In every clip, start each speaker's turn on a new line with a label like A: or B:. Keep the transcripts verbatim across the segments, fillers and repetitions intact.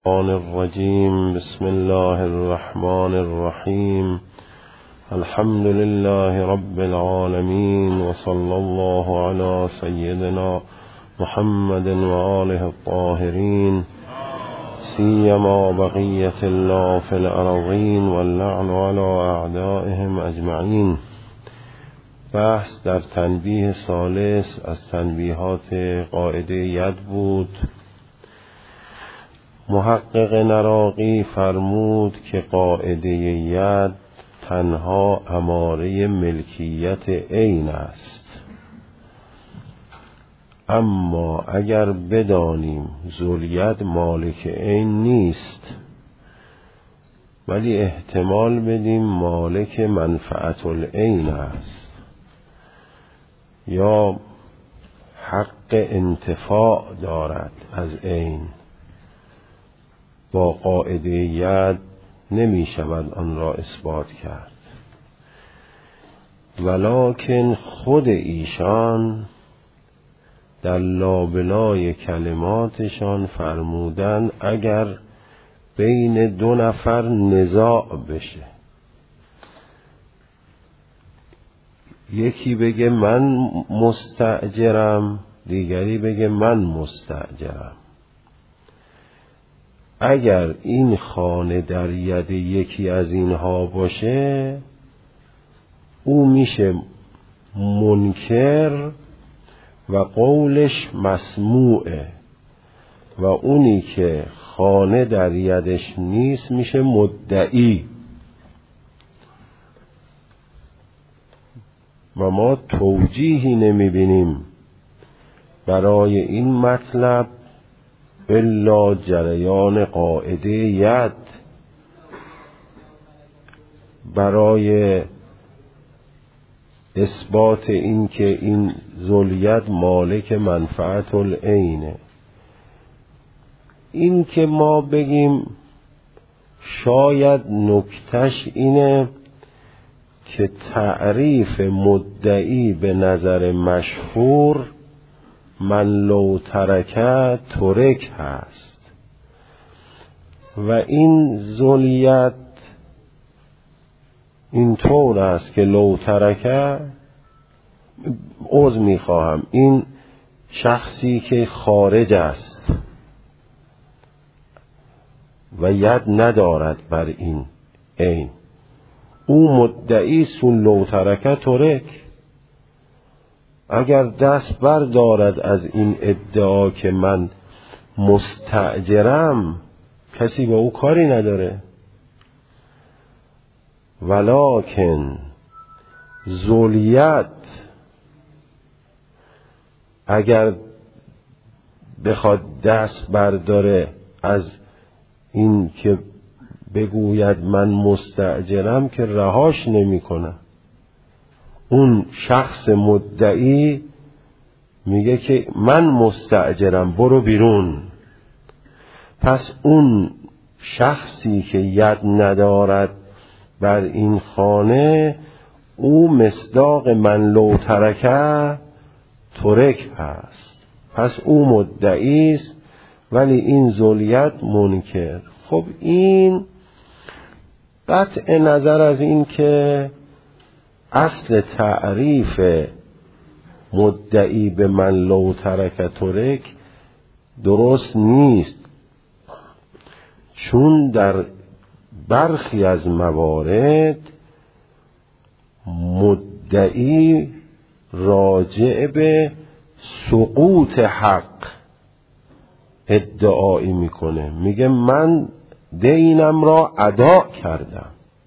A: الشیطان الرجیم. بسم الله الرحمن الرحیم. الحمد لله رب العالمین و صلی الله علی سیدنا محمد و آله الطاهرین، سیما بقیة الله فی الارضین و اللعن علی اعدائهم اجمعین. بحث در تنبیه ثالث از تنبیهات قاعده ید بود. محقق نراقی فرمود که قاعده ید تنها اماره ملکیت عین است، اما اگر بدانیم ذوالید مالک عین نیست ولی احتمال بدیم مالک منفعت العین است یا حق انتفاع دارد از عین، با قاعده ید نمی شود آن را اثبات کرد. ولکن خود ایشان در لابلای کلماتشان فرمودن اگر بین دو نفر نزاع بشه، یکی بگه من مستأجرم، دیگری بگه من مستأجرم، اگر این خانه در ید یکی از اینها باشه او میشه منکر و قولش مسموعه، و اونی که خانه در یدش نیست میشه مدعی. و ما توجیهی نمیبینیم برای این مطلب الا جریان قاعده ید برای اثبات این که این ذوالید مالک منفعت العینه. این که ما بگیم شاید نکتش اینه که تعریف مدعی به نظر مشهور من لو ترکه ترک هست و این ذوالید این طور است که لو ترکه، عذر میخواهم، این شخصی که خارج است و ید ندارد بر این عین، او مدعی سون لو ترکه ترک، اگر دست بردارد از این ادعا که من مستأجرم کسی با او کاری نداره. ولکن ذوالید اگر بخواد دست برداره از این که بگوید من مستأجرم که رهاش نمی کنه، اون شخص مدعی میگه که من مستأجرم برو بیرون. پس اون شخصی که ید ندارد بر این خانه او مصداق من لو ترکه ترک هست، پس او مدعی است ولی این ذوالید منکر. خب این قطع نظر از این که اصل تعریف مدعی به من لو ترک ترک درست نیست، چون در برخی از موارد مدعی راجع به سقوط حق ادعایی میکنه، میگه من دینم را ادا کردم،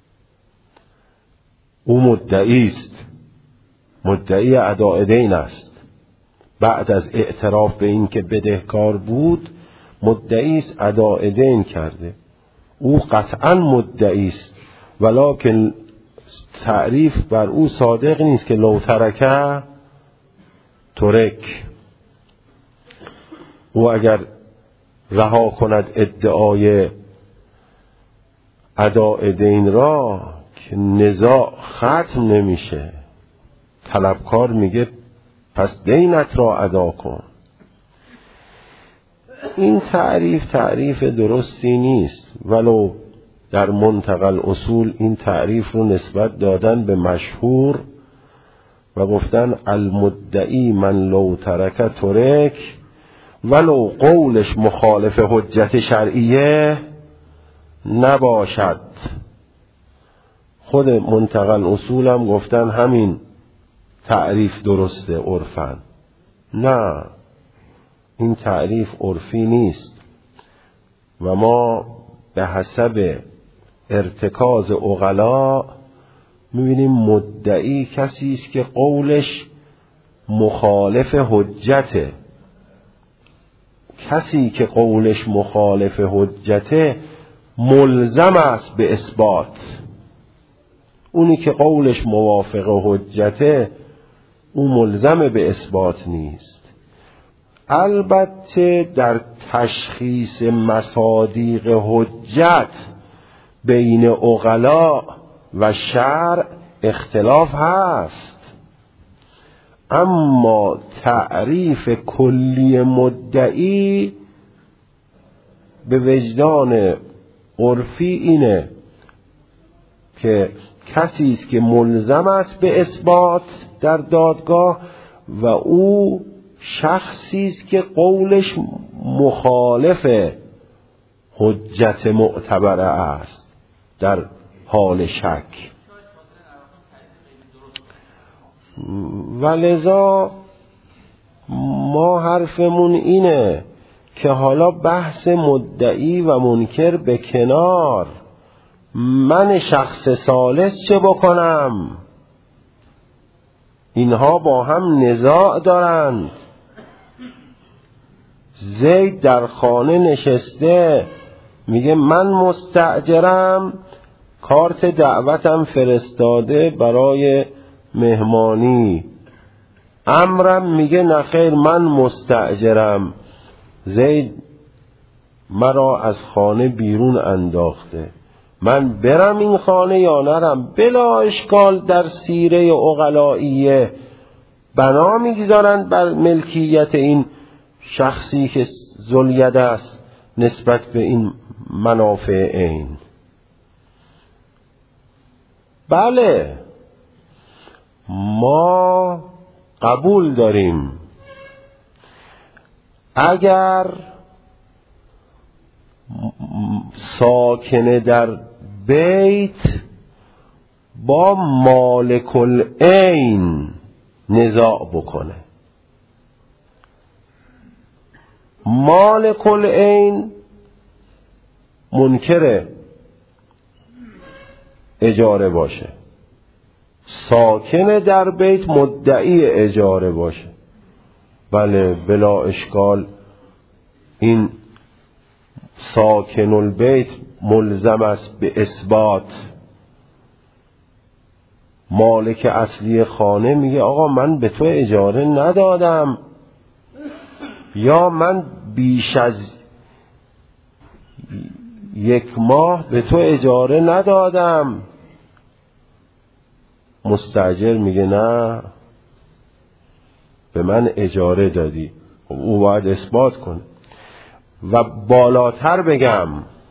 A: او مدعی است، مدعی اداء دین است. بعد از اعتراف به این که بدهکار بود مدعی است اداء دین کرده، او قطعا مدعی است، ولکن تعریف بر او صادق نیست که لو ترکه ترک. او اگر رها کند ادعای اداء دین را که نزاع ختم نمیشه، طلبکار میگه پس دینت را ادا کن. این تعریف تعریف درستی نیست، ولو در منتقى الاصول این تعریف رو نسبت دادن به مشهور و گفتن المدعی من لو ترک ترک ولو قولش مخالف حجت شرعیه نباشد. خود منتقى الاصول هم گفتن همین تعریف درسته عرفاً. نه، این تعریف عرفی نیست و ما به حسب ارتکاز عقلا میبینیم مدعی کسی است که قولش مخالف حجته. کسی که قولش مخالف حجته ملزم است به اثبات. اونی که قولش موافق حجته اون ملزم به اثبات نیست. البته در تشخیص مصادیق حجت بین عقلا و شرع اختلاف هست، اما تعریف کلی مدعی به وجدان عرفی اینه که کسی است که ملزم است به اثبات در دادگاه و او شخصی است که قولش مخالف حجت معتبره است در حال شک. ولذا ما حرفمون اینه که حالا بحث مدعی و منکر به کنار، من شخص ثالث چه بکنم؟ اینها با هم نزاع دارند. زید در خانه نشسته میگه من مستأجرم، کارت دعوتم فرستاده برای مهمانی. عمرم میگه نخیر من مستأجرم، زید مرا از خانه بیرون انداخته، من برم این خانه یا نرم؟ بلا اشکال در سیره عقلائیه بنا میگذارند بر ملکیت این شخصی که ذوالید است نسبت به این منافع عین. بله ما قبول داریم اگر ساکن در بیت با مالک العین نزاع بکنه. مالک العین منکر اجاره باشه، ساکن در بیت مدعی اجاره باشه، بله بلا اشکال این ساکن البیت ملزم است به اثبات. مالک اصلی خانه میگه آقا من به تو اجاره ندادم، یا من بیش از یک ماه به تو اجاره ندادم. مستاجر میگه نه به من اجاره دادی، او باید اثبات کنه. و بالاتر بگم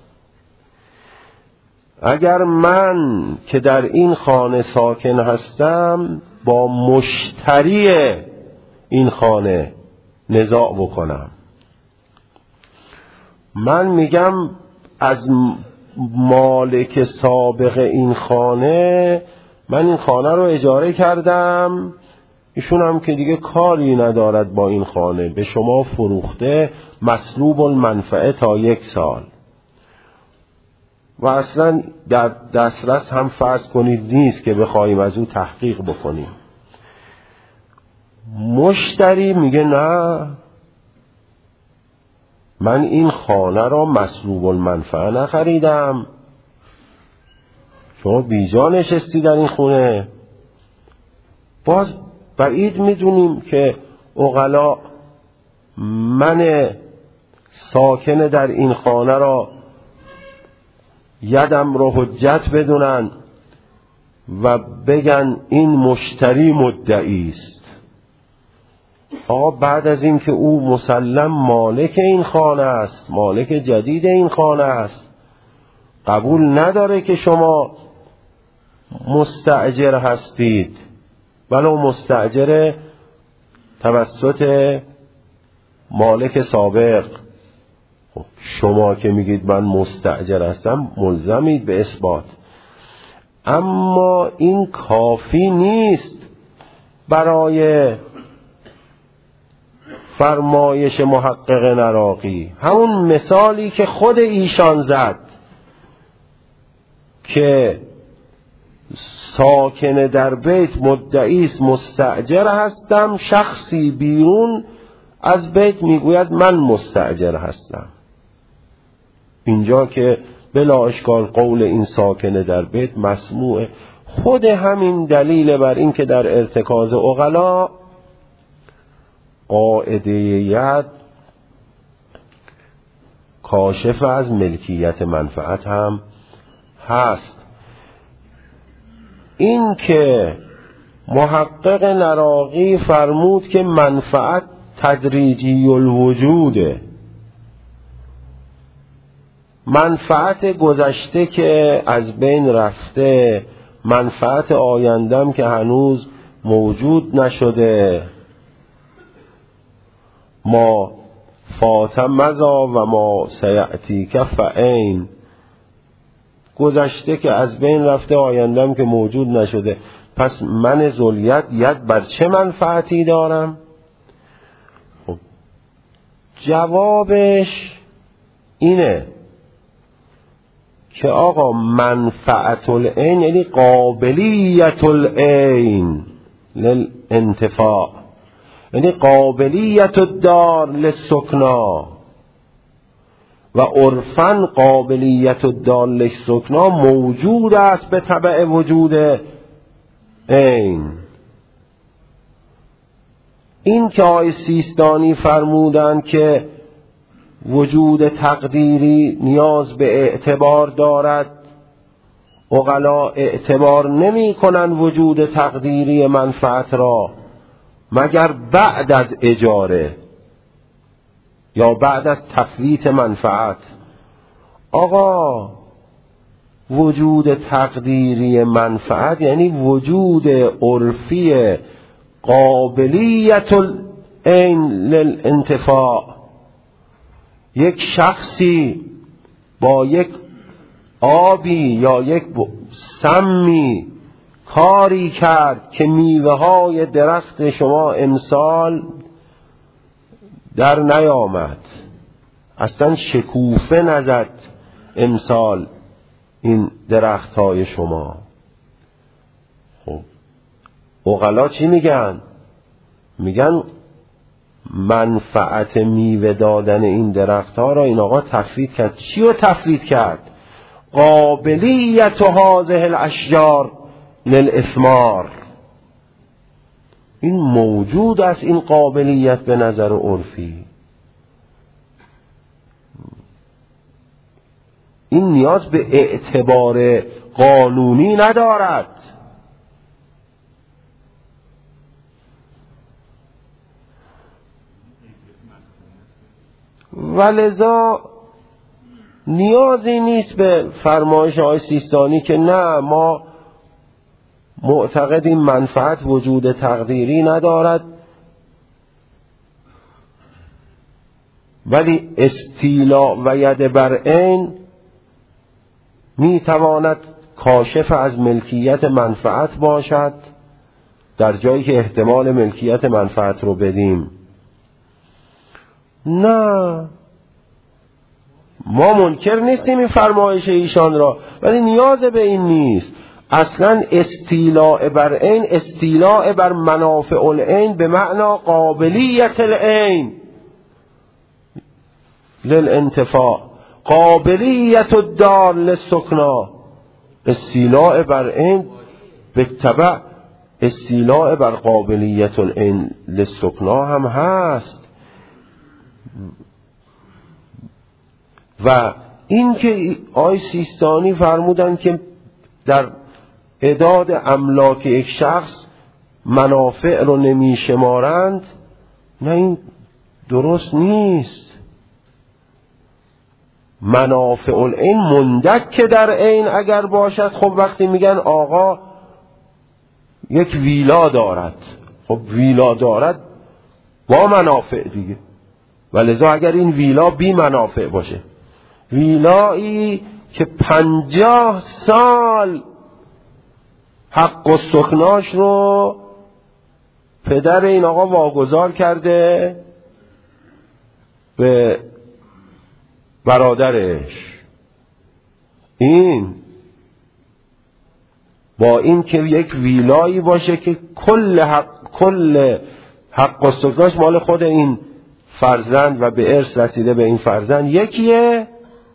A: اگر من که در این خانه ساکن هستم با مشتری این خانه نزاع بکنم، من میگم از مالک سابق این خانه من این خانه رو اجاره کردم، ایشون هم که دیگه کاری ندارد با این خانه، به شما فروخته، مسلوب المنفعه تا یک سال و اصلا در دسترس هم فرض کنید نیست که بخوایم از اون تحقیق بکنیم. مشتری میگه نه من این خانه را مسلوب المنفعه نخریدم، شما بیجا نشستی در این خونه. باز بعید میدونیم که عقلا من ساکن در این خانه را یدم رو حجت بدونن و بگن این مشتری مدعی است. آقا بعد از این که او مسلم مالک این خانه است، مالک جدید این خانه است، قبول نداره که شما مستأجر هستید، ولو مستأجر توسط مالک سابق. شما که میگید من مستأجر هستم ملزمید به اثبات، اما این کافی نیست برای فرمایش محقق نراقی. همون مثالی که خود ایشان زد که ساکن در بیت مدعیست مستأجر هستم، شخصی بیرون از بیت میگوید من مستأجر هستم. اینجا که بلا اشکال قول این ساکن در بیت مسموع، خود همین دلیل بر این که در ارتکاز عقلا قاعده ید کاشف از ملکیت منفعت هم هست. این که محقق نراقی فرمود که منفعت تدریجی الوجوده، منفعت گذشته که از بین رفته، منفعت آیندم که هنوز موجود نشده، ما فاتم مزا و ما سیعتی کفعین، گذشته که از بین رفته، آیندم که موجود نشده، پس من ذوالید ید بر چه منفعتی دارم؟ خب جوابش اینه که آقا منفعت العین یعنی قابلیت العین للانتفاع، یعنی قابلیت الدار للسکنا، و عرفاً قابلیت الدار للسکنا موجود است به تبع وجود عین. این که آقای سیستانی فرمودن که وجود تقدیری نیاز به اعتبار دارد، عقلا اعتبار نمی کنن وجود تقدیری منفعت را مگر بعد از اجاره یا بعد از تفویت منفعت. آقا وجود تقدیری منفعت یعنی وجود عرفی قابلیت العین للانتفاع. یک شخصی با یک آبی یا یک سمی کاری کرد که میوه های درخت شما امسال در نیامد، اصلا شکوفه نزد امسال این درخت های شما. خب عقلا چی میگن؟ میگن منفعت میوه دادن این درخت ها را این آقا تفویت کرد. چی رو تفویت کرد؟ قابلیت هذه الاشجار للاثمار. این موجود است، این قابلیت به نظر عرفی. این نیاز به اعتبار قانونی ندارد. ولذا نیازی نیست به فرمایش آقای سیستانی که نه ما معتقدیم منفعت وجود تقدیری ندارد ولی استیلاء و ید بر عین می تواند کاشف از ملکیت منفعت باشد در جایی که احتمال ملکیت منفعت رو بدیم. نه، ما منکر نیستیم این فرمایش ایشان را، ولی نیاز به این نیست. اصلا استیلاء بر عین استیلاء بر منافع العین به معنا قابلیت العین للانتفاع، قابلیت الدار للسکنا. استیلاء بر عین به تبع استیلاء بر قابلیت العین للسکنا هم هست. و این که آی سیستانی فرمودن که در اعداد املاک یک شخص منافع رو نمی شمارند، نه این درست نیست. منافع العین مندک در عین اگر باشد، خب وقتی میگن آقا یک ویلا دارد، خب ویلا دارد با منافع دیگه، ولذا اگر این ویلا بی منافع باشه، ویلایی که پنجاه سال حق و سکناش رو پدر این آقا واگذار کرده به برادرش، این با این که یک ویلایی باشه که کل حق کل حق و سکناش مال خود این فرزند و به ارث رسیده به این فرزند یکیه،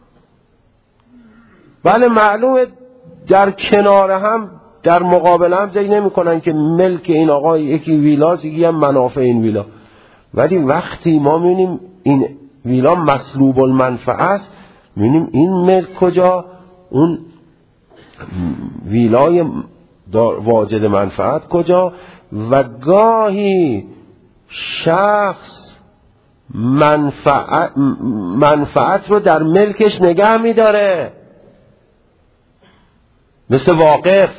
A: بله معلومه در کنار هم در مقابل هم ذکر نمی کنن که ملک این آقا یکی ویلاست یکی هم منافع این ویلا، ولی وقتی ما می‌بینیم این ویلا مسلوب المنفعه است، می‌بینیم این ملک کجا، اون ویلای واجد منفعت کجا. و گاهی شخص منفعت, منفعت رو در ملکش نگه می‌داره، مثل واقف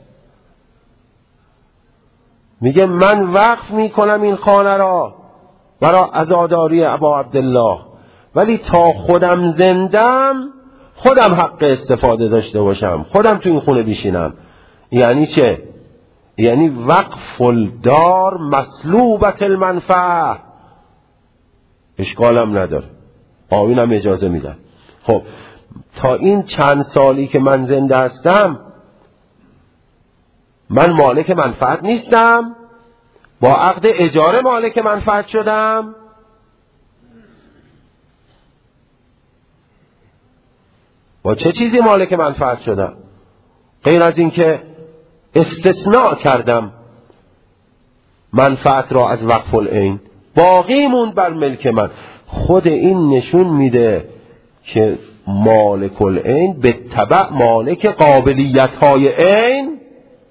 A: میگه من وقف میکنم این خانه را برای عزاداری ابا عبدالله، ولی تا خودم زندم خودم حق استفاده داشته باشم، خودم تو این خونه بشینم. یعنی چه؟ یعنی وقف الدار مسلوبت المنفعه، اشکالم نداره، آیینم اجازه میدن. خب تا این چند سالی که من زنده هستم من مالک منفعت نیستم، با عقد اجاره مالک منفعت شدم. با چه چیزی مالک منفعت شدم؟ غیر از این که استثناء کردم منفعت را از وقف العین، باقی موند بر ملک من. خود این نشون میده که مالک العین به تبع مالک قابلیت های عین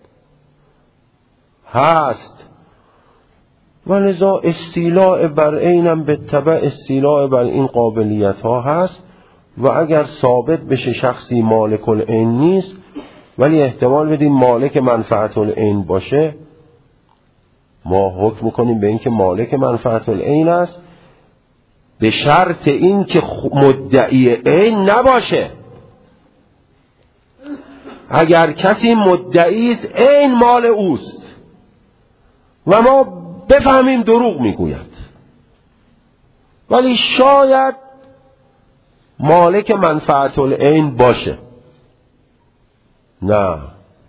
A: هست، ولذا استیلاء بر عینم به تبع استیلاء بر این قابلیت ها هست. و اگر ثابت بشه شخصی مالک العین نیست ولی احتمال بدیم مالک منفعت العین باشه، ما حکم کنیم به این که مالک منفعت العین است، به شرط این که مدعی عین نباشه. اگر کسی مدعی است عین مال اوست و ما بفهمیم دروغ میگوید، ولی شاید مالک منفعت العین باشه، نه،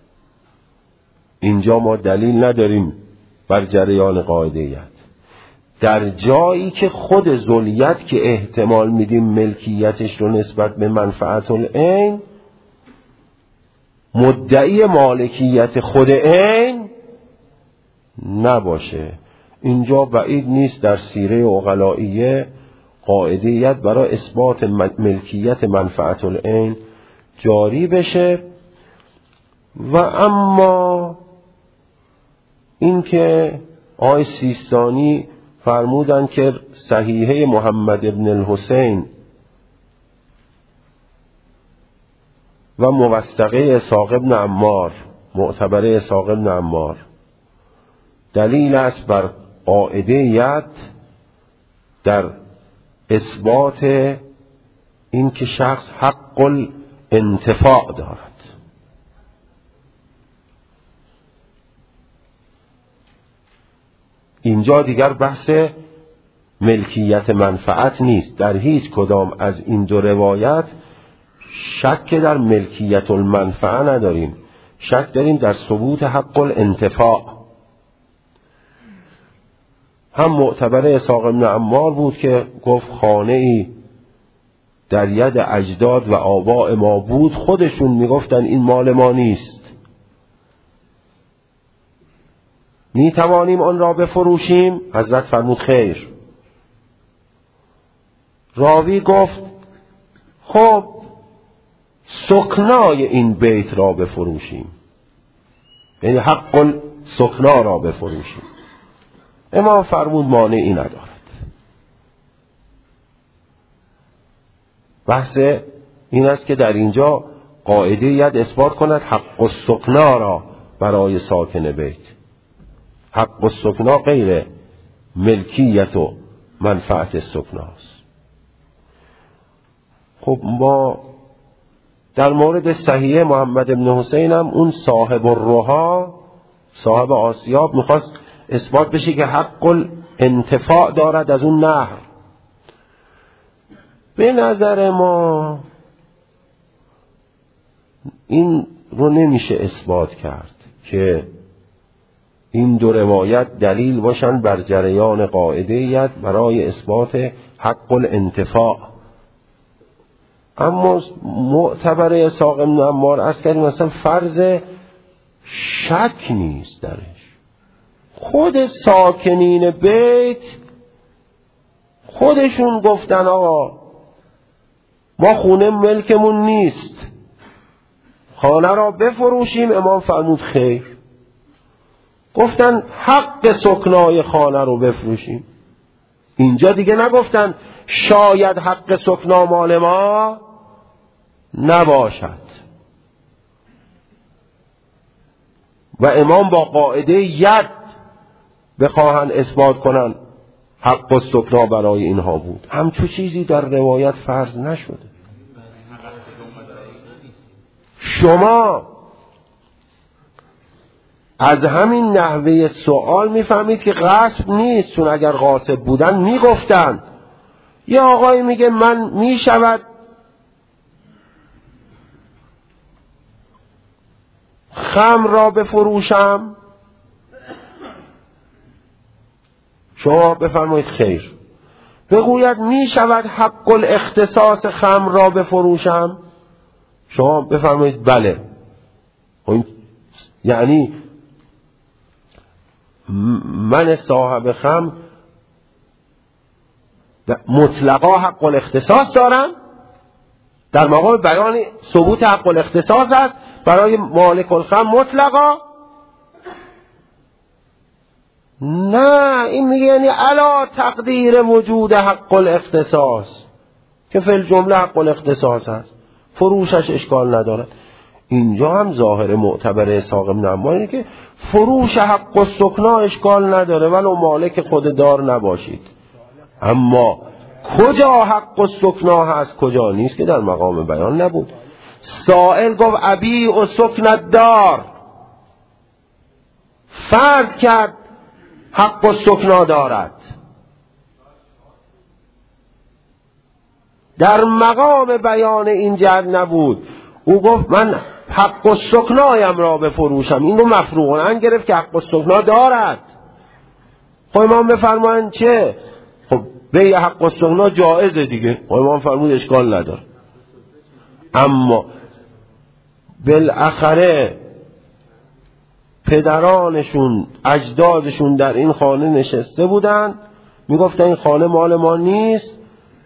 A: اینجا ما دلیل نداریم بر جریان قاعده‌ایت. در جایی که خود ذولیت که احتمال میدیم ملکیتش رو نسبت به منفعت العین مدعی مالکیت خود عین نباشه، اینجا بعید نیست در سیره عقلائیه قاعده‌ایت برای اثبات ملکیت منفعت العین جاری بشه. و اما اینکه آقای سیستانی فرمودن که صحیحه محمد ابن الحسین و موثقه اسحاق ابن عمار، معتبره اسحاق ابن عمار دلیل است بر قاعده‌ایت در اثبات این که شخص حق الانتفاع دارد. اینجا دیگر بحث ملکیت منفعت نیست، در هیچ کدام از این دو روایت شک در ملکیت المنفعه نداریم، شک داریم در ثبوت حق الانتفاع. هم معتبر اسحاق بن عمار بود که گفت خانه ای در ید اجداد و آباء ما بود، خودشون میگفتن این مال ما نیست، می توانیم آن را بفروشیم؟ حضرت فرمود خیر. راوی گفت خب سکنای این بیت را بفروشیم، یعنی حق سکنا را بفروشیم. امام فرمود مانعی ندارد. بحث این است که در اینجا قاعده ید اثبات کند حق السکنا را برای ساکن بیت. حق السکنا غیر ملکیت و منفعت السکناست. خب ما در مورد صحیح محمد بن حسین هم اون صاحب الرها، صاحب آسیاب، میخواست اثبات بشه که حق الانتفاع دارد از اون نهر. به نظر ما این رو نمیشه اثبات کرد که این دو روایت دلیل باشن بر جریان قاعده ید برای اثبات حق الانتفاع. اما معتبر اسحاق بن عمار از کردیم مثلا فرض شک نیست درش. خود ساکنین بیت خودشون گفتن آقا ما خونه ملکمون نیست، خانه را بفروشیم. امام فرمود خیر. گفتن حق سکنای خانه رو بفروشیم. اینجا دیگه نگفتن شاید حق سکنا مال ما نباشد. و امام با قاعده ید بخواهن اثبات کنن حق السکنا برای اینها بود. همچو چیزی در روایت فرض نشده. شما از همین نحوه سوال میفهمید که غصب نیست، چون اگر غاصب بودن میگفتن. یه آقای میگه من میشود خمر را بفروشم، شما بفرمایید خیر. بگوید میشود حق الاختصاص خمر را بفروشم، شما بفرمایید بله. یعنی من صاحب خمر مطلقا حق الاختصاص دارم، در مقام بیان ثبوت حق الاختصاص است برای مالک الخمر مطلقا. نه، این میگه یعنی علا تقدیر وجود حق الاختصاص که فی الجمله حق الاختصاص است، فروشش اشکال ندارد. اینجا هم ظاهر معتبر اسحاق بن عمار اینه که فروش حق السکنا اشکال نداره ولو مالک خود دار نباشید. اما کجا حق السکنا هست کجا نیست که در مقام بیان نبود. سائل گفت ابیع سکن الدار، فرض کرد حق السکنا دارد. در مقام بیان این جر نبود. او گفت من حق السکنایم را بفروشم. این رو مفروغن گرفت که حق السکنا دارد. خب امام بفرمایند چه؟ خب بیع حق السکنا جایزه دیگه. خب امام فرمود اشکال نداره. اما بالاخره پدرانشون اجدادشون در این خانه نشسته بودن، میگفتن این خانه مال ما نیست.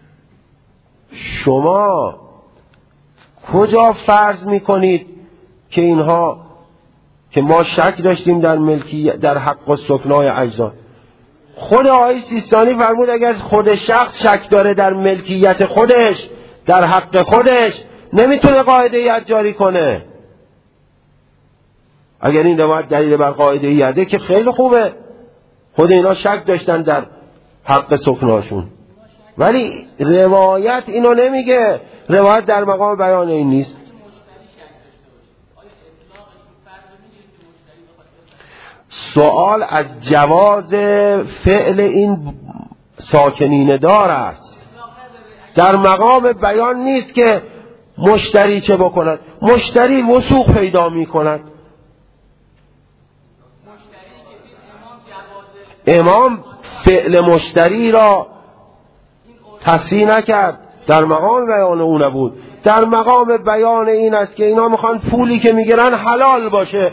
A: شما کجا فرض میکنید که اینها که ما شک داشتیم در ملکی در حق السکنای اجداد؟ خود آقای سیستانی فرمود اگر خود شخص شک داره در ملکیت خودش در حق خودش نمیتونه قاعده ید جاری کنه. اگر این روایت دلیل بر قاعده یده که خیلی خوبه، خود اینا شک داشتن در حق سکناشون، ولی روایت اینو نمیگه. روایت در مقام بیان این نیست. سوال از جواز فعل این ساکنین دار است، در مقام بیان نیست که مشتری چه بکند. مشتری وثوق پیدا می کند. امام فعل مشتری را تصحیح نکرد، در مقام بیان او نبود. در مقام بیان این است که اینا میخوان پولی که میگیرن حلال باشه.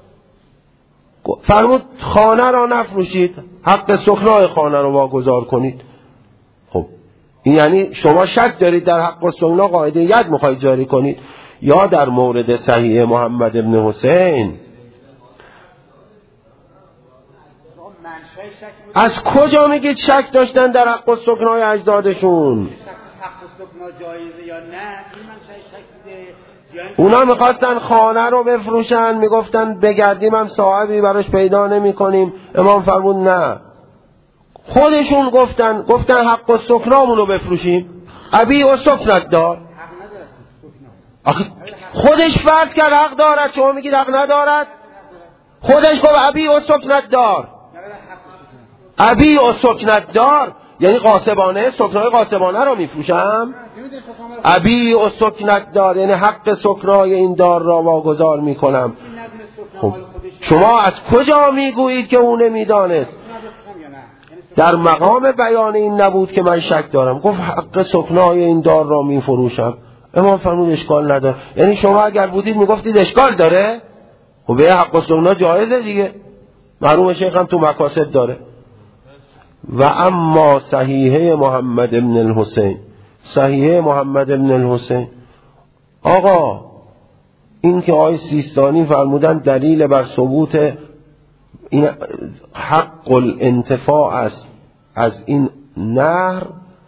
A: فرمود خانه را نفروشید، حق سکنای خانه رو واگذار کنید. خب این یعنی شما شک دارید در حق سکنا قاعده ید میخواید جاری کنید. یا در مورد صحیح محمد بن حسین از کجا میگید شک داشتن در حق و سکنای اجدادشون؟
B: حق و سکنا جایزه یا نه؟ این من شک دیده.
A: اونا میخواستن خانه رو بفروشن، میگفتن بگردیم هم صاحبی براش پیدا نمی کنیم. امام فرمود نه، خودشون گفتن گفتن حق و سکنامون رو بفروشیم. ابی و سکنت دار، آخه خودش فرض کرد حق دارد، شما میگید حق ندارد. خودش گفت ابی و سکنت دار، ابی و سکنت دار یعنی قاسبانه، سکنای قاسبانه رو میفروشم. ابی و سکنت دار یعنی حق سکنای این دار را واگذار میکنم. خب شما از کجا میگویید که اون نمیدانست؟ در مقام بیان این نبود که من شک دارم، گفت حق سکنای این دار را میفروشم. امام فرمود اشکال نداره. یعنی شما اگر بودید میگفتید اشکال داره؟ خب به حق سکنا جایزه دیگه، مرحوم شیخ هم تو مکاسب داره. و اما صحیحه محمد ابن الحسین، صحیحه محمد ابن الحسین، آقا این که آقای سیستانی فرمودن دلیل بر ثبوت این حق الانتفاع است از این نهر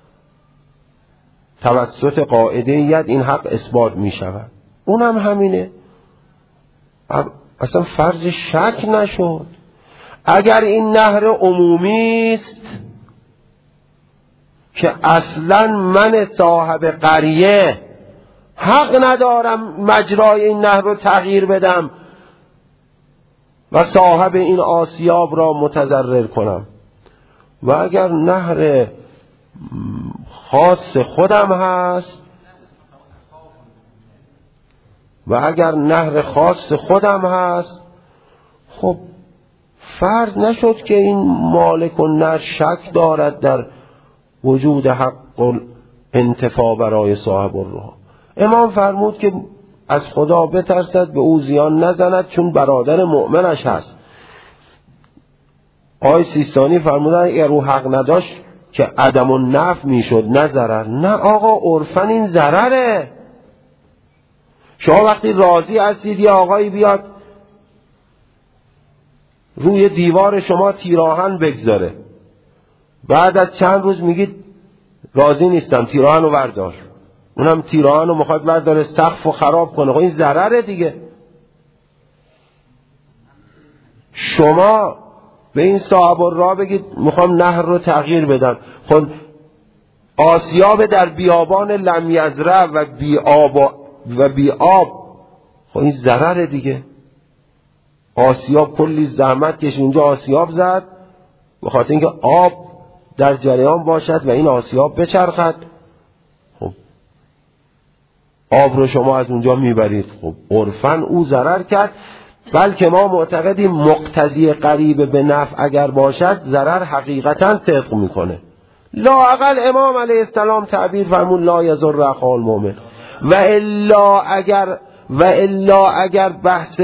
A: توسط قاعده ید این حق اثبات می شود، اونم همینه، اصلا فرض شک نشد. اگر این نهر عمومی است که اصلا من صاحب قریه حق ندارم مجرای این نهر رو تغییر بدم و صاحب این آسیاب را متضرر کنم، و اگر نهر خاص خودم هست و اگر نهر خاص خودم هست خب فرض نشد که این مالک النهر شک دارد در وجود حق انتفاع برای صاحب الروح. امام فرمود که از خدا بترسد، به او زیان نزند چون برادر مؤمنش هست. آقای سیستانی فرمودن اگر او حق نداشت که عدم النفع میشد نه ضرر. نه آقا، عرفن این ضرره. شما وقتی راضی هستید یه آقایی بیاد روی دیوار شما تیراهن بگذاره، بعد از چند روز میگید راضی نیستم تیراهن رو بردار، اونم تیراهن رو میخواد برداره سقف رو خراب کنه، خب این ضرره دیگه. شما به این صاحب الراه بگید میخوام نهر رو تغییر بدم، خب آسیاب در بیابان لم یزرع و بی آب و بی آب، خب این ضرره دیگه. آسیاب کلی زحمت کش اونجا آسیاب زد به خاطر اینکه آب در جریان باشد و این آسیاب بچرخد، خب آب رو شما از اونجا میبرید، خب عرفاً او ضرر کرد. بلکه ما معتقدیم مقتضی قریب به نفع اگر باشد ضرر حقیقتاً صدق میکنه. لااقل امام علیه السلام تعبیر فرمون لا یضر اخاه المؤمن. و الا اگر و الا اگر بحث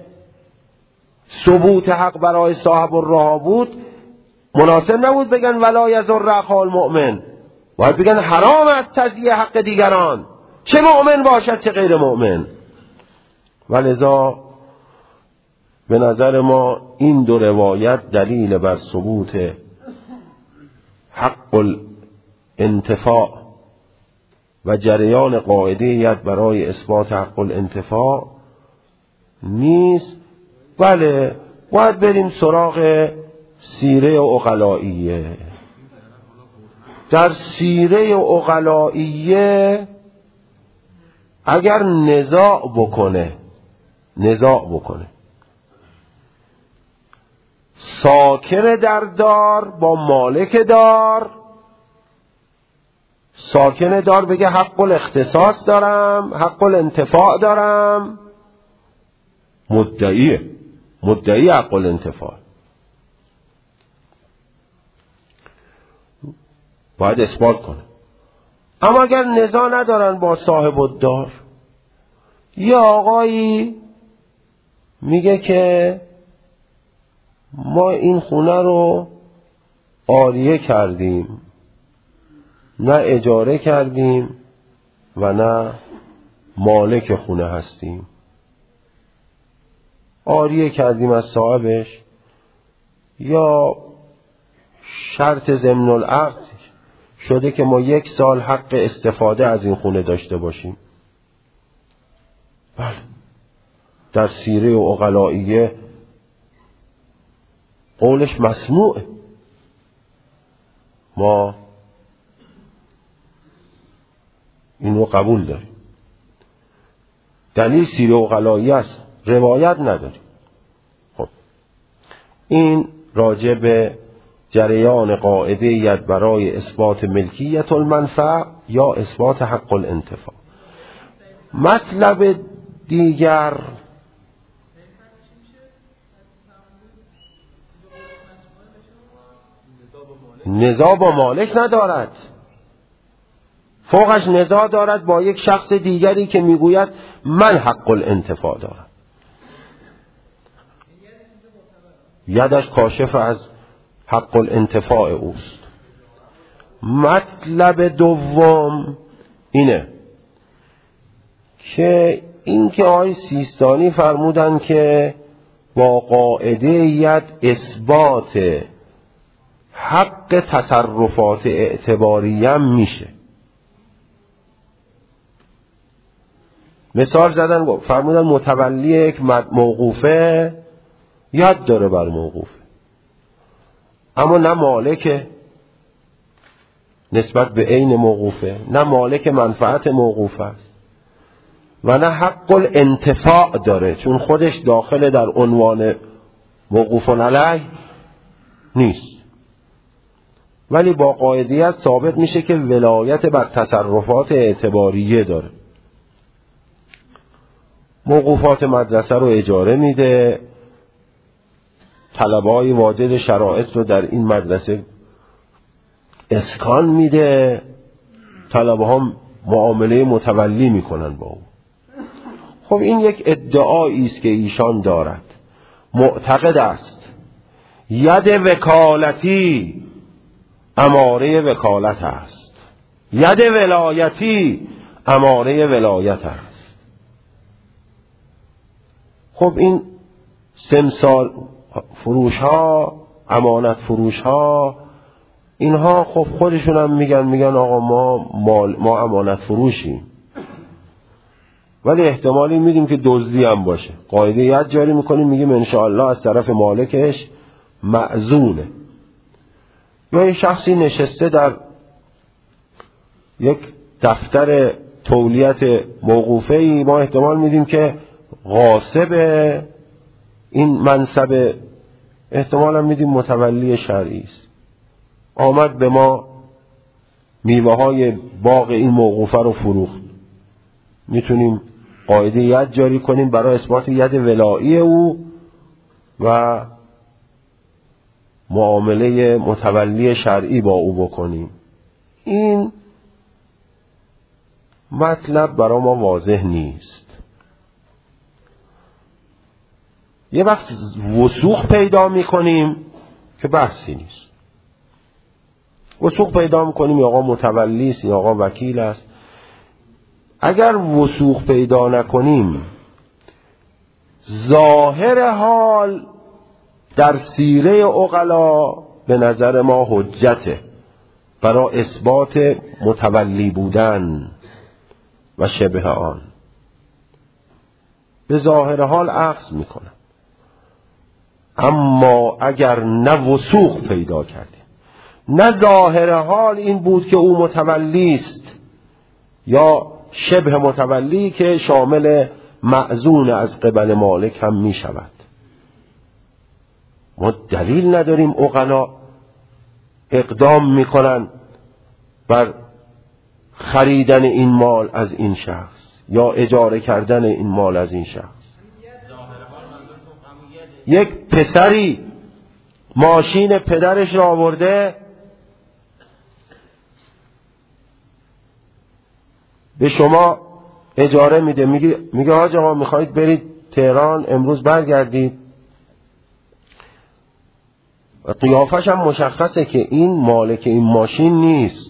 A: ثبوت حق برای صاحب الرها بود، مناسب نبود بگن ولا یضر اخاه المؤمن، باید بگن حرام است تضییع حق دیگران، چه مؤمن باشد چه غیر مؤمن. ولذا به نظر ما این دو روایت دلیل بر ثبوت حق الانتفاع و جریان قاعده ید برای اثبات حق الانتفاع نیست. بله، باید بریم سراغ سیره عقلائیه. در سیره عقلائیه اگر نزاع بکنه نزاع بکنه ساکن در دار با مالک دار، ساکن دار بگه حق الاختصاص دارم، حق الانتفاع دارم، مدعیه مدعی حق الانتفاع، باید اثبات کنه. اما اگر نزاع ندارن با صاحب الدار، یه آقایی میگه که ما این خونه رو عاریه کردیم، نه اجاره کردیم و نه مالک خونه هستیم، عاریه کردیم از صاحبش، یا شرط ضمن العقد شده که ما یک سال حق استفاده از این خونه داشته باشیم. بله، در سیره و عقلائیه قولش مسموعه. ما اینو قبول داریم. دلیل سیره و عقلائیه است، روایت نداریم. خب این راجع به جریان قاعده ید برای اثبات ملکیت المنفع یا اثبات حق الانتفاع. مطلب دیگر نزاع با مالک ندارد، فوقش نزاع دارد با یک شخص دیگری که میگوید من حق الانتفاع دارم. یدش کاشف از حق الانتفاع اوست. مطلب دوم اینه که این که آقای سیستانی فرمودن که با قاعده ید اثبات حق تصرفات اعتباریه میشه. مثال زدن، فرمودن متولی یک موقوفه ید داره بر موقوفه، اما نه مالک نسبت به عین موقوفه، نه مالک منفعت موقوفه است و نه حق الانتفاع داره، چون خودش داخل در عنوان موقوف علیه نیست. ولی با قاعدیت ثابت میشه که ولایت بر تصرفات اعتباریه داره. موقوفات مدرسه رو اجاره میده، طلبه‌های واجد شرایط رو در این مدرسه اسکان میده، طلبه ها معامله متولی میکنن با او. خب این یک ادعایی است که ایشان دارد، معتقد است ید وکالتی اماره وکالت است، ید ولایتی اماره ولایت است. خب این سمسار فروش ها، امانت فروش ها، اینها خب خودشون هم میگن میگن آقا ما مال ما امانت فروشیم، ولی احتمالی میدیم که دزدی هم باشه. قاعده ید جاری میکنیم، میگیم انشاءالله از طرف مالکش مأذونه. یا یه شخصی نشسته در یک دفتر تولیت موقوفه‌ای، ما احتمال میدیم که غاصب این منصب، احتمال هم میدیم متولی شرعی است. آمد به ما میوه های باغ این موقوفه رو فروخت، میتونیم قاعده ید جاری کنیم برای اثبات ید ولایی او و معامله متولی شرعی با او بکنیم. این مطلب برای ما واضح نیست. یه وقت وثوق پیدا میکنیم که بحثی نیست. وثوق پیدا میکنیم یا آقا متولی است یا آقا وکیل است. اگر وثوق پیدا نکنیم، ظاهر حال در سیره عقلا به نظر ما حجته برای اثبات متولی بودن و شبه آن. به ظاهر حال اخذ میکنن. اما اگر نه وثوق پیدا کردیم، نه ظاهر حال این بود که او متولی است یا شبه متولی که شامل مأذون از قبل مالک هم می شود، ما دلیل نداریم عقلا اقدام میکنن بر خریدن این مال از این شخص یا اجاره کردن این مال از این شخص. یک پسری ماشین پدرش را آورده به شما اجاره میده، میگه میگه حاج آقا میخواید برید تهران امروز برگردید. قیافش هم مشخصه که این مالک این ماشین نیست.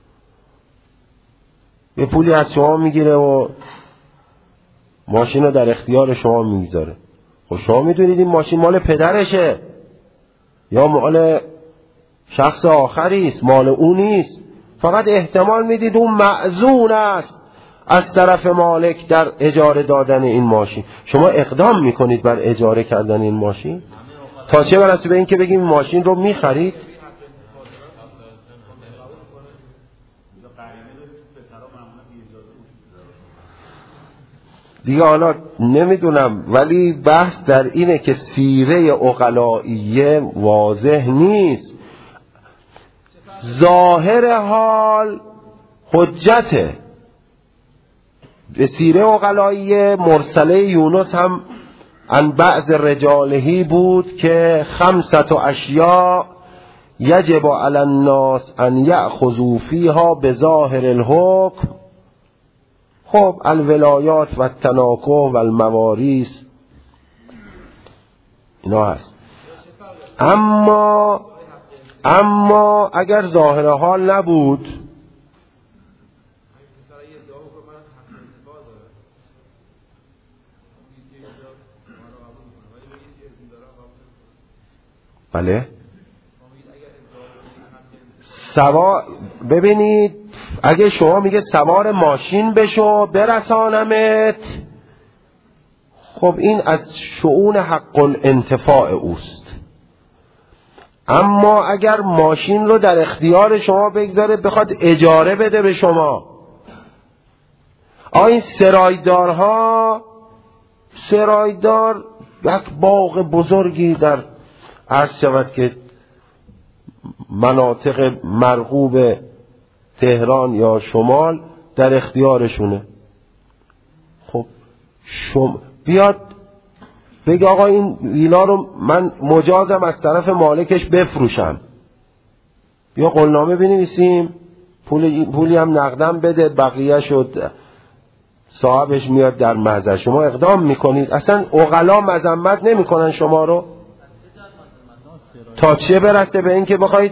A: یه پولی از شما میگیره و ماشین رو در اختیار شما میگذاره. خب شما میدونید این ماشین مال پدرشه یا مال شخص آخری است، مال او نیست. فقط احتمال میدید اون مأذون است از طرف مالک در اجاره دادن این ماشین. شما اقدام میکنید بر اجاره کردن این ماشین؟ تا چه برسه به این که بگیم ماشین رو میخرید؟ دیگه حالا نمیدونم، ولی بحث در اینه که سیره عقلائیه واضح نیست. ظاهر حال حجته. به سیره عقلائیه مرسله یونس هم عن بعض رجالهی بود که خمسة اشیاء یجب علی الناس ان یأخذوا فیها بظاهر الحکم. خب الولایات و التناکح و المواریث اینا هست. اما اما اگر ظاهر حال نبود، بله سوا ببینید، اگه شما میگه سوار ماشین بشو برسانمت، خب این از شؤون حق الانتفاع اوست. اما اگر ماشین رو در اختیار شما بگذاره بخواد اجاره بده به شما، این سرایدارها، سرایدار یک باغ بزرگی در عرض شود که مناطق مرغوب تهران یا شمال در اختیارشونه. خب شما بیاد بگه آقا این ویلا رو من مجازم از طرف مالکش بفروشم، یا قولنامه بنویسیم، پول پولی هم نقدم بده، بقیه شد صاحبش میاد در محضر. شما اقدام میکنید، اصلا عقلا مذمت نمیکنن شما رو. تا چه برسه به این که بخواید،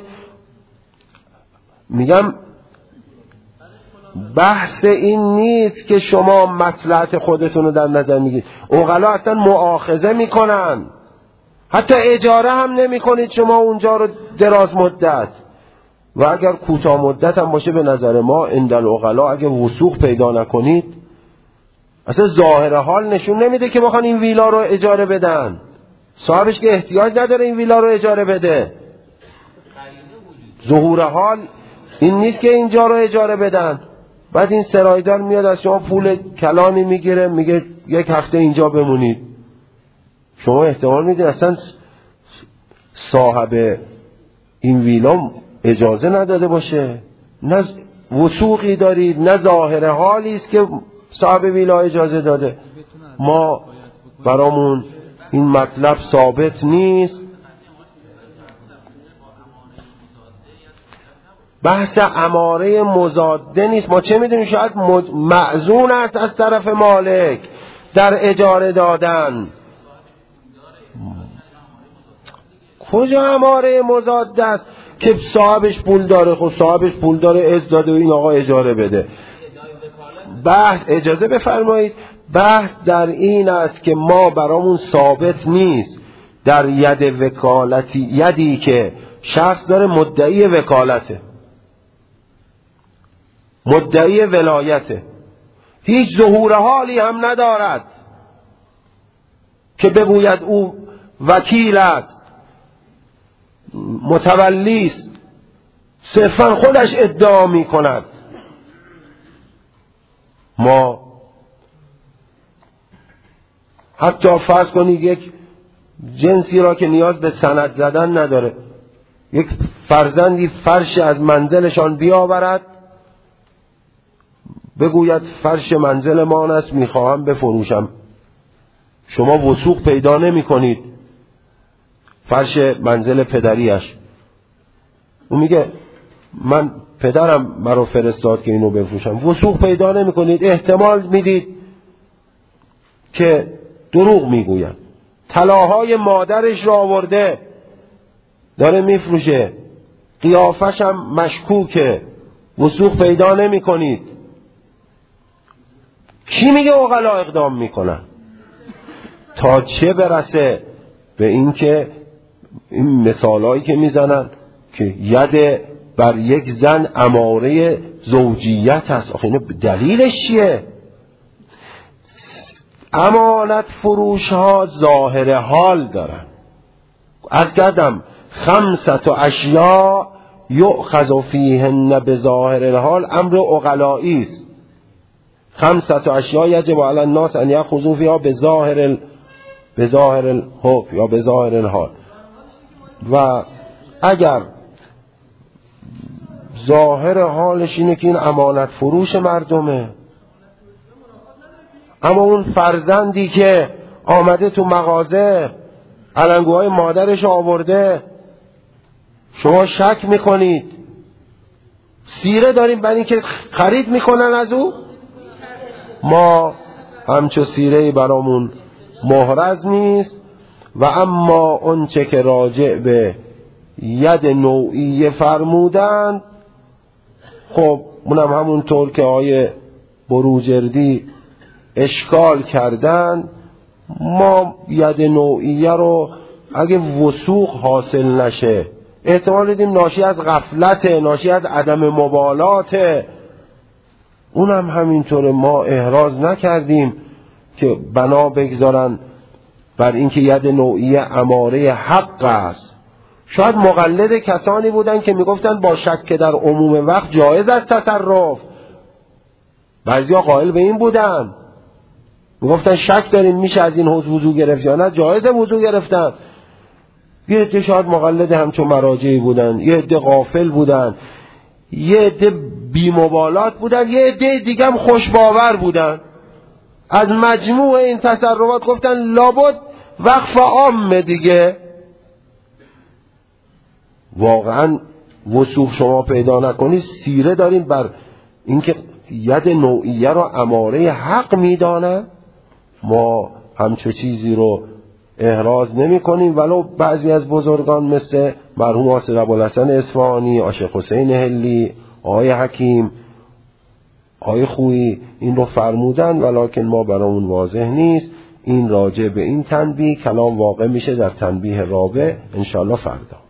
A: میگم بحث این نیست که شما مصلحت خودتون رو در نظر میگیرید. عقلا اصلا مؤاخذه میکنن، حتی اجاره هم نمیکنید شما اونجا رو دراز مدت، و اگر کوتاه مدت هم باشه به نظر ما عند العقلا اگر وثوق پیدا نکنید، اصلا ظاهر حال نشون نمیده که بخوان این ویلا رو اجاره بدن. صاحبش که احتیاج نداره این ویلا رو اجاره بده. ظهور حال این نیست که اینجا رو اجاره بدن. بعد این سرایدار میاد از شما پول کلانی میگیره، میگه یک هفته اینجا بمونید. شما احتمال میدید اصلا صاحب این ویلا اجازه نداده باشه، نه وثوقی دارید نه ظاهر حالی است که صاحب ویلا اجازه داده. ما برامون این مطلب ثابت نیست. بحث اماره مضاده نیست. ما چه میدونیم، شاید مأذون است از طرف مالک در اجاره دادن. کجا اماره مضاده است که صاحبش پول داره؟ خب صاحبش پول داره، از داده و این آقا اجاره بده. بحث اجازه بفرمایید، بحث در این است که ما برامون ثابت نیست در ید وکالتی، یدی که شخص داره مدعی وکالته، مدعی ولایته، هیچ ظهور حالی هم ندارد که بگوید او وکیل است، متولی است، صرفا خودش ادعا می کند. ما حتی فرض کنید یک جنسی را که نیاز به سند زدن نداره، یک فرزندی فرش از منزلشان بیاورد، بگوید فرش منزل ما است میخواهم بفروشم. شما وثوق پیدا نمی کنید فرش منزل پدریش. اون میگه من پدرم مرا فرستاد که اینو بفروشم. وثوق پیدا نمی کنید، احتمال میدید که دروغ میگوید. طلاهای مادرش را آورده داره میفروشه، قیافش هم مشکوکه، وثوق پیدا نمی کنید. کی میگه عقلا اقدام میکنن؟ تا چه برسه به این که این مثالایی که میزنن که ید بر یک زن اماره زوجیت هست. آخه اینو دلیلش چیه؟ امانت فروش ها ظاهر حال دارن. از کردم خمسة اشیاء یؤخذ فیهن بظاهر الحال، امر عقلائی است. خمسة اشیاء یجب علی الناس ان یأخذوا فیها بظاهر ال... بظاهر الحکم یا بظاهر الحال. و اگر ظاهر حالش اینه که این امانت فروش مردمه، اما اون فرزندی که آمده تو مغازه علنگوهای مادرش آورده، شما شک میکنید سیره داریم برای اینکه خرید میکنن از او؟ ما همچو سیره برامون محرز نیست. و اما اونچه که راجع به ید نوعی فرمودند، خب اونم همونطور که آیه بروجردی اشکال کردن، ما ید نوعیه رو اگه وثوق حاصل نشه، احتمال دیدیم ناشی از غفلت، ناشی از عدم مبالات، اونم همینطور ما احراز نکردیم که بنا بگذارن بر اینکه ید نوعیه اماره حق است. شاید مقلد کسانی بودن که میگفتن با شک در عموم وقت جایز است تصرف. بعضیا قائل به این بودن، میگفتن شک داریم میشه از این حوض وضو گرفت یا نه، جایز وضو گرفتن. یه عده شاید مقلد همچون مراجعی بودن، یه عده غافل بودن، یه عده بی‌مبالات بودن، یه عده دیگه هم خوشباور بودن. از مجموع این تصرفات گفتن لابد وقف عام دیگه. واقعا وثوق شما پیدا نکنید، سیره داریم بر اینکه ید نوعیه رو اماره حق میدانن. ما همچو چیزی رو احراز نمی کنیم، ولو بعضی از بزرگان مثل مرحوم آصف ابوالحسن اصفهانی، آشق حسین حلی، آقای حکیم، آقای خویی این رو فرمودن، ولکن ما برامون واضح نیست. این راجع به این تنبیه کلام واقع میشه در تنبیه رابع انشاءالله فردا.